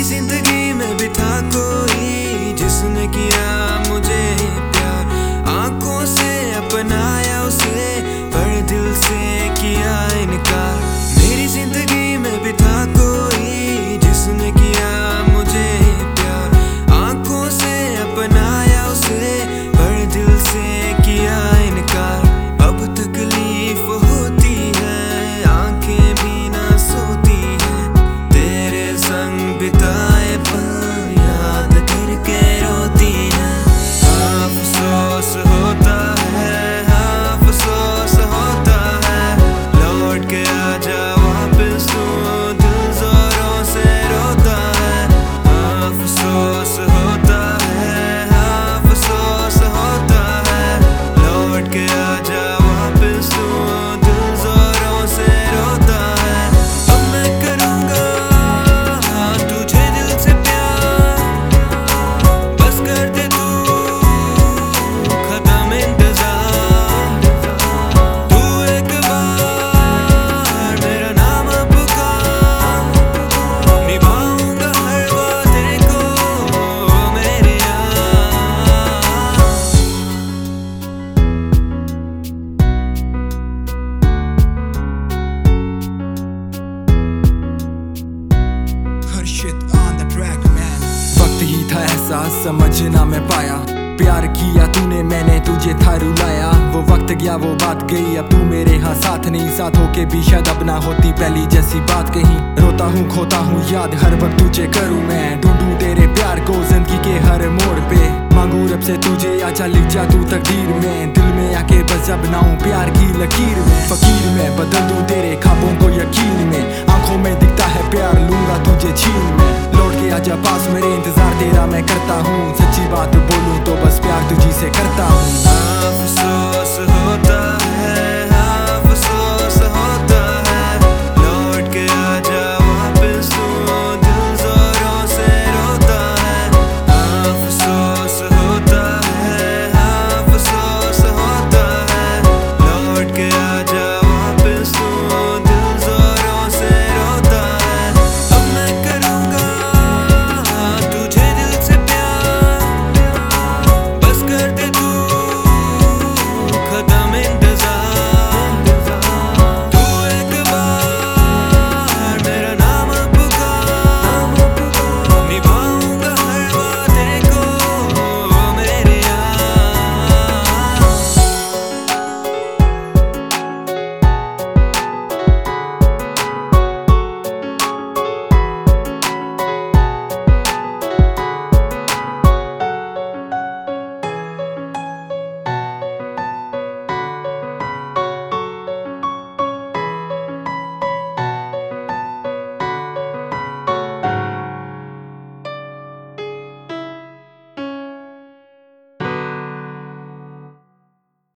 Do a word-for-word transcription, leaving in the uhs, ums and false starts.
जिंदगी में भी था कोई जिसने किया मुझे प्यार, आंखों से अपनाया उसे पर दिल से किया इनकार। मेरी जिंदगी में भी था कोई जिसने किया मुझे प्यार, आंखों से अपनाया उसे पर दिल से किया इनकार। अब तकलीफ होती है, आंखें भी ना सोती है, तेरे संग बिताए पल याद करके रोती है। अफसोस होता है, अफसोस होता है, लौट के आजा वापस तू, दिल जोरों से रोता है। अफसोस होता है, अफसोस होता है, लौट के आजा वापस तू, दिल जोरों से रोता है। अब मैं करूँगा तुझे दिल से प्यार, बस कर दे तू खत्म इंतजार। तू एक बार मेरा नाम पुकार, निभाऊंगा हर वादे को मेरे यार। Harshit on the track, man. वक्त ही था एहसास समझना मैं पाया, प्यार किया तूने मैंने तुझे था रुलाया। वो वक्त गया वो बात गई, अब तू मेरे हाँ साथ नहीं, साथ होके भी शायद अब ना होती पहली जैसी बात कहीं। रोता हूँ खोता हूँ याद हर वक्त तुझे करूँ मैं, ढूंढूं तेरे प्यार को जिंदगी के हर मोड़ पे। मांगू रब से तुझे आजा लिख जा तू तकदीर में, दिल में आके बस जब बनाऊं प्यार की लकीर में। फकीर में बदल दूं तेरे ख्वाबों को यकीन में, आंखों में दिखता है प्यार लूंगा तुझे छीन में। लौट के आजा पास मेरे इंतजार तेरा मैं करता हूँ,